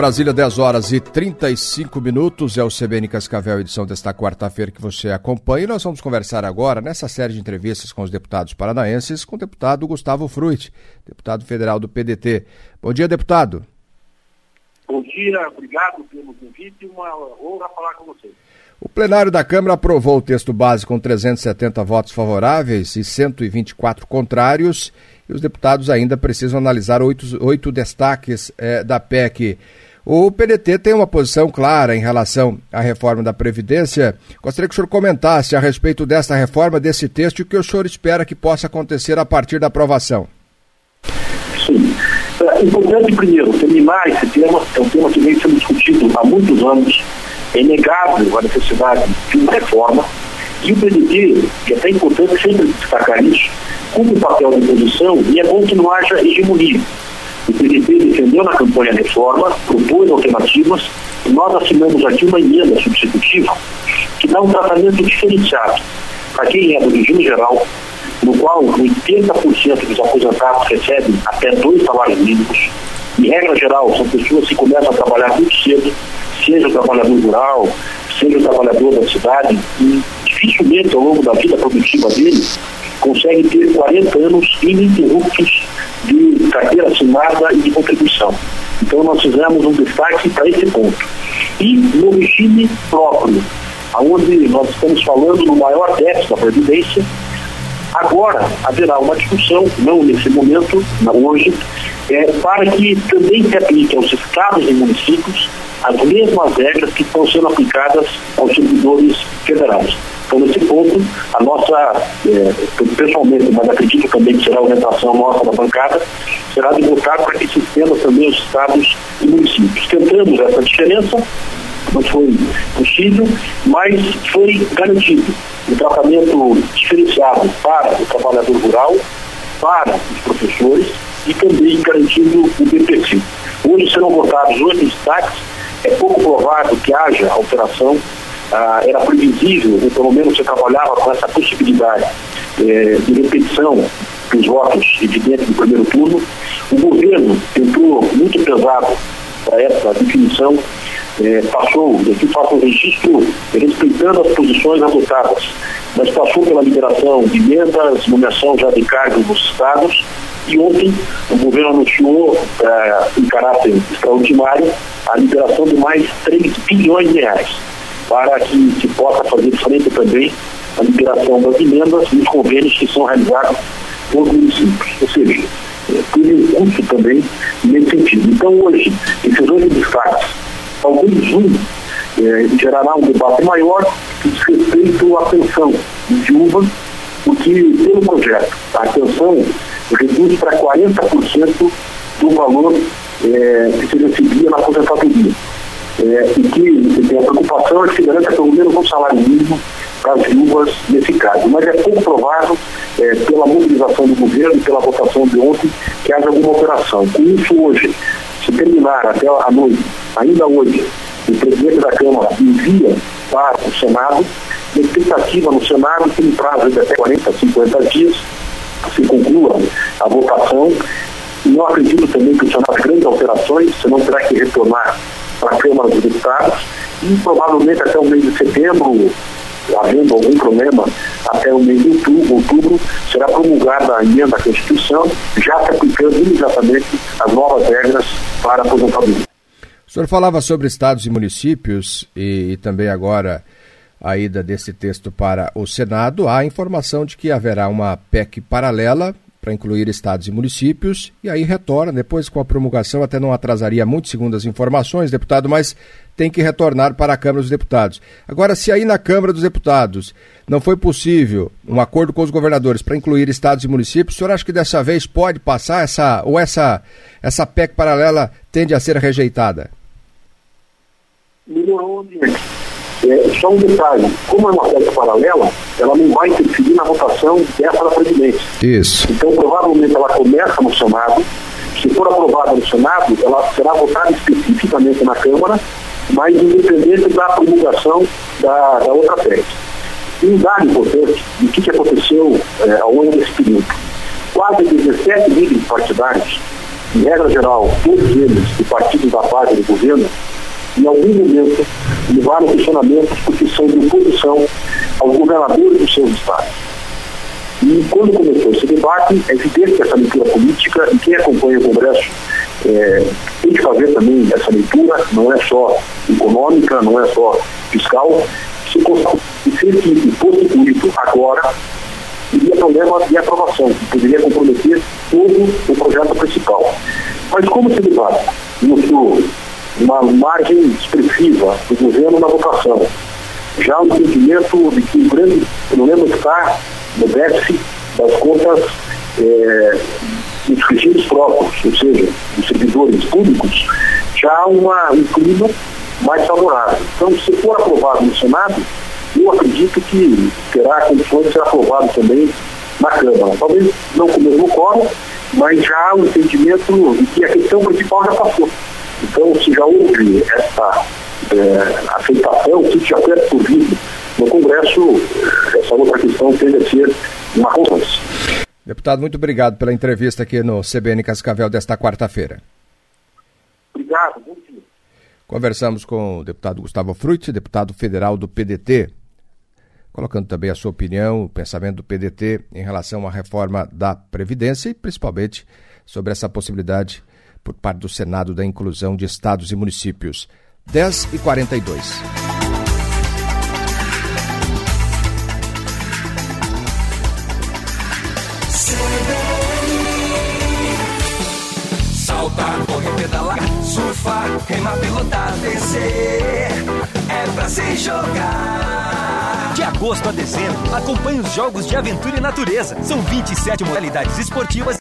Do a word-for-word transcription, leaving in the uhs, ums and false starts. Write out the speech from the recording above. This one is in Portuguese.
Brasília, dez horas e trinta e cinco minutos, é o C B N Cascavel, edição desta quarta-feira que você acompanha. E nós vamos conversar agora, nessa série de entrevistas com os deputados paranaenses, com o deputado Gustavo Fruit, deputado federal do P D T. Bom dia, deputado. Bom dia, obrigado pelo convite, uma honra falar com você. O plenário da Câmara aprovou o texto base com trezentos e setenta votos favoráveis e cento e vinte e quatro contrários, e os deputados ainda precisam analisar oito, oito destaques eh, da P E C. O P D T tem uma posição clara em relação à reforma da Previdência. Gostaria que o senhor comentasse a respeito desta reforma, desse texto, e o que o senhor espera que possa acontecer a partir da aprovação. Sim. É importante, primeiro, terminar esse tema. É um tema que vem sendo discutido há muitos anos. É inegável a necessidade de uma reforma. E o P D T, que é até importante sempre destacar isso, cumpre o papel de oposição, e é bom que não haja hegemonia. O P D T defendeu na campanha a reforma, propôs alternativas, e nós assinamos aqui uma emenda substitutiva que dá um tratamento diferenciado para quem é do regime geral, no qual oitenta por cento dos aposentados recebem até dois salários mínimos. Em regra geral, são pessoas que começam a trabalhar muito cedo, seja o trabalhador rural, seja o trabalhador da cidade, e dificilmente ao longo da vida produtiva dele consegue ter quarenta anos ininterruptos de carteira assinada e de contribuição. Então nós fizemos um destaque para esse ponto. E no regime próprio, onde nós estamos falando no maior déficit da Previdência, agora haverá uma discussão, não nesse momento, não hoje, é, para que também se aplique aos estados e municípios as mesmas regras que estão sendo aplicadas aos servidores federais. Então, nesse ponto, a nossa, é, pessoalmente, mas acredito também que será a orientação nossa da bancada, será de votar para que se estenda também aos estados e municípios. Tentamos essa diferença, não foi possível, mas foi garantido um tratamento diferenciado para o trabalhador rural, para os professores e também garantindo o B P C. Hoje serão votados oito destaques, é pouco provável que haja alteração. Ah, era previsível, ou pelo menos se trabalhava com essa possibilidade eh, de repetição dos votos evidentes do primeiro turno. O governo entrou muito pesado para essa definição, eh, passou, aqui faço um registro respeitando as posições adotadas, mas passou pela liberação de emendas, nomeação já de cargos nos estados, e ontem o governo anunciou, eh, em caráter extraordinário, a liberação de mais três bilhões de reais, para que se possa fazer frente também à liberação das emendas nos convênios que são realizados nos municípios. Ou seja, teve um custo também nesse sentido. Então, hoje, esses oito destaques, talvez um eh, gerará um debate maior que diz respeito à pensão de viúva, porque, pelo projeto, a pensão reduz para quarenta por cento do valor eh, que se recebia na aposentadoria. É, e que tem a preocupação de que garanta pelo menos um salário mínimo para as viúvas nesse caso. Mas é pouco provável, é, pela mobilização do governo e pela votação de ontem, que haja alguma operação. Com isso, hoje, se terminar até a noite, ainda hoje, o presidente da Câmara envia para o Senado, a expectativa no Senado tem um prazo de até quarenta, cinquenta dias, se conclua a votação. E não acredito também que o Senado tenha grandes alterações, senão terá que retornar para a Câmara dos Deputados, e provavelmente até o mês de setembro, havendo algum problema, até o mês de outubro, outubro será promulgada a emenda à Constituição, já se aplicando imediatamente as novas regras para a aposentadoria. O senhor falava sobre estados e municípios, e, e também agora a ida desse texto para o Senado. Há informação de que haverá uma P E C paralela para incluir estados e municípios, e aí retorna, depois com a promulgação, até não atrasaria muito, segundo as informações, deputado, mas tem que retornar para a Câmara dos Deputados. Agora, se aí na Câmara dos Deputados não foi possível um acordo com os governadores para incluir estados e municípios, o senhor acha que dessa vez pode passar, essa, ou essa, essa P E C paralela tende a ser rejeitada? Melhorou o ambiente. É, só um detalhe, como é uma P E C paralela, ela não vai interferir na votação dessa da Previdência. Isso. Então, provavelmente, ela começa no Senado. Se for aprovada no Senado, ela será votada especificamente na Câmara, mas independente da promulgação da, da outra P E C. E um dado importante do que, que aconteceu é, ao longo desse período. Quase dezessete líderes partidários em regra geral, todos eles de partidos da base do governo, em algum momento levaram questionamentos porque são de oposição aos governadores dos seus estados. E quando começou esse debate, é evidente que essa leitura política, e quem acompanha o Congresso é, tem que fazer também essa leitura, não é só econômica, não é só fiscal, se esse constituído agora seria problema de aprovação, que poderia comprometer todo o projeto principal. Mas como esse debate mostrou uma margem expressiva do governo na votação, já o entendimento de que o grande problema está no déficit das contas é, dos regimes próprios, ou seja, dos servidores públicos, já há uma, um clima mais favorável. Então, se for aprovado no Senado, eu acredito que terá condições de ser aprovado também na Câmara. Talvez não com o mesmo quórum, mas já há um entendimento de que a questão principal já passou. Então, se já houve essa é, aceitação, se já foi absorvido no Congresso, essa outra questão tende a ser uma constância. Deputado, muito obrigado pela entrevista aqui no C B N Cascavel desta quarta-feira. Obrigado, bom dia. Conversamos com o deputado Gustavo Frutti, deputado federal do P D T, colocando também a sua opinião, o pensamento do P D T em relação à reforma da Previdência e principalmente sobre essa possibilidade por parte do Senado da inclusão de estados e municípios. dez e quarenta e dois. Saltar, correr, pedalar, surfar, remar, pilotar, descer, é pra se jogar. De agosto a dezembro, acompanhe os Jogos de Aventura e Natureza. São vinte e sete modalidades esportivas